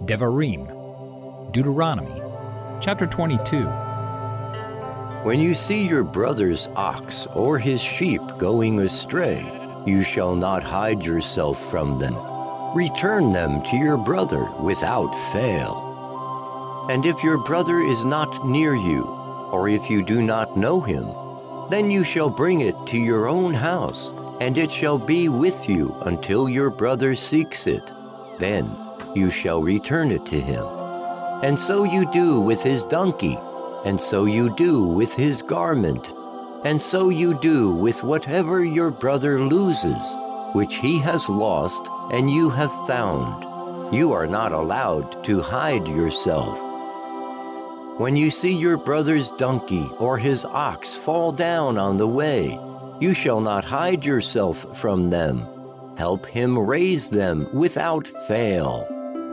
Devarim, Deuteronomy, chapter 22. When you see your brother's ox or his sheep going astray, you shall not hide yourself from them. Return them to your brother without fail. And if your brother is not near you, or if you do not know him, then you shall bring it to your own house, and it shall be with you until your brother seeks it. Then you shall return it to him. And so you do with his donkey, and so you do with his garment, and so you do with whatever your brother loses, which he has lost and you have found. You are not allowed to hide yourself. When you see your brother's donkey or his ox fall down on the way, you shall not hide yourself from them. Help him raise them without fail.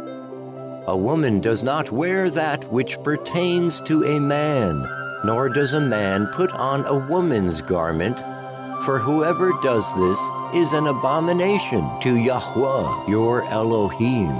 A woman does not wear that which pertains to a man, nor does a man put on a woman's garment, for whoever does this is an abomination to Yahweh your Elohim.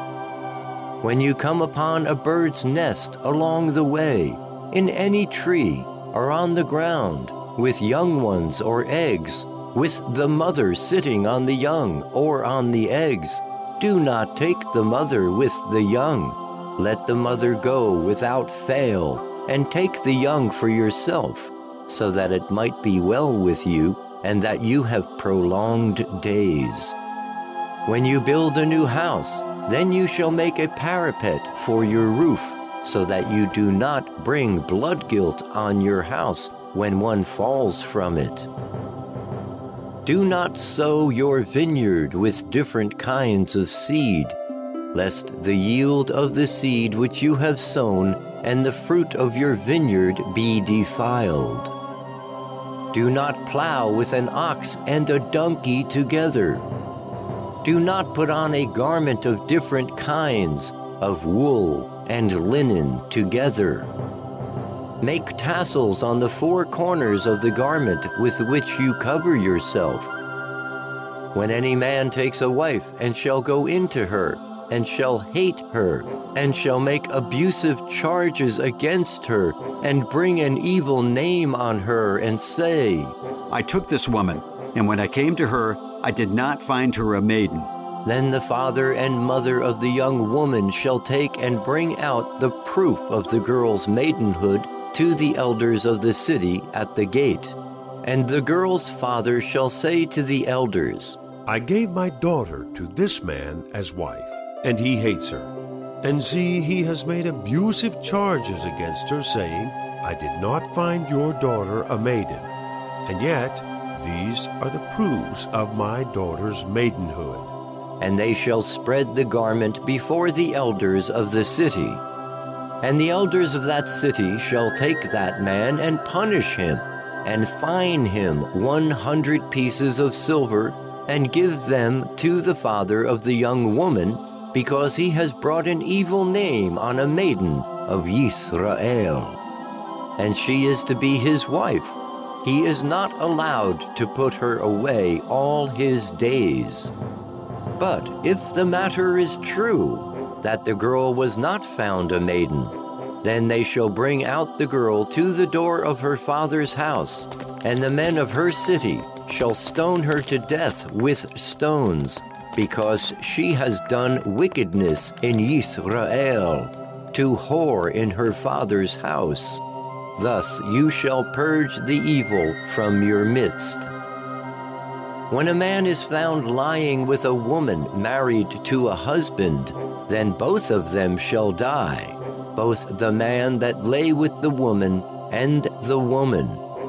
When you come upon a bird's nest along the way, in any tree, or on the ground, with young ones or eggs, with the mother sitting on the young or on the eggs, do not take the mother with the young. Let the mother go without fail, and take the young for yourself, so that it might be well with you, and that you have prolonged days. When you build a new house, then you shall make a parapet for your roof, so that you do not bring blood guilt on your house when one falls from it. Do not sow your vineyard with different kinds of seed, lest the yield of the seed which you have sown and the fruit of your vineyard be defiled. Do not plow with an ox and a donkey together. Do not put on a garment of different kinds of wool and linen together. Make tassels on the four corners of the garment with which you cover yourself. When any man takes a wife and shall go into her, and shall hate her, and shall make abusive charges against her, and bring an evil name on her, and say, I took this woman, and when I came to her, I did not find her a maiden. Then the father and mother of the young woman shall take and bring out the proof of the girl's maidenhood to the elders of the city at the gate. And the girl's father shall say to the elders, I gave my daughter to this man as wife, and he hates her. And see, he has made abusive charges against her, saying, I did not find your daughter a maiden. And yet, these are the proofs of my daughter's maidenhood. And they shall spread the garment before the elders of the city. And the elders of that city shall take that man and punish him, and fine him 100 pieces of silver, and give them to the father of the young woman, because he has brought an evil name on a maiden of Yisrael. And she is to be his wife. He is not allowed to put her away all his days. But if the matter is true, that the girl was not found a maiden, then they shall bring out the girl to the door of her father's house, and the men of her city shall stone her to death with stones, because she has done wickedness in Yisrael, to whore in her father's house. Thus you shall purge the evil from your midst. When a man is found lying with a woman married to a husband, then both of them shall die, both the man that lay with the woman and the woman.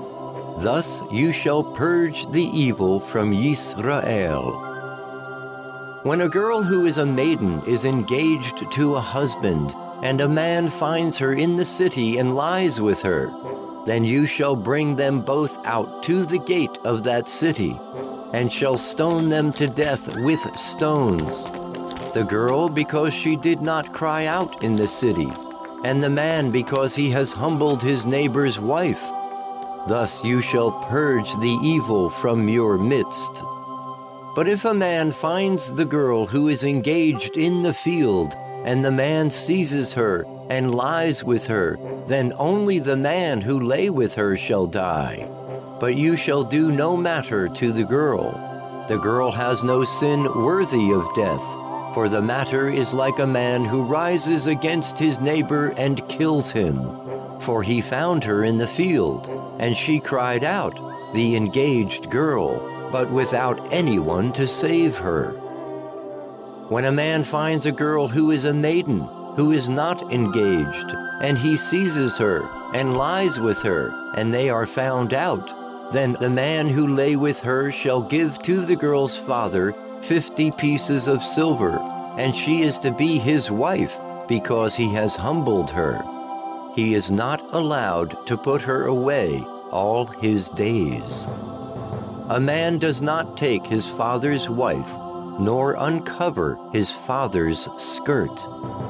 Thus you shall purge the evil from Yisrael. When a girl who is a maiden is engaged to a husband, and a man finds her in the city and lies with her, then you shall bring them both out to the gate of that city, and shall stone them to death with stones. The girl because she did not cry out in the city, and the man because he has humbled his neighbor's wife. Thus you shall purge the evil from your midst. But if a man finds the girl who is engaged in the field, and the man seizes her and lies with her, then only the man who lay with her shall die. But you shall do no matter to the girl. The girl has no sin worthy of death, for the matter is like a man who rises against his neighbor and kills him. For he found her in the field, and she cried out, the engaged girl, but without anyone to save her. When a man finds a girl who is a maiden, who is not engaged, and he seizes her and lies with her, and they are found out, then the man who lay with her shall give to the girl's father 50 pieces of silver, and she is to be his wife, because he has humbled her. He is not allowed to put her away all his days. A man does not take his father's wife, nor uncover his father's skirt.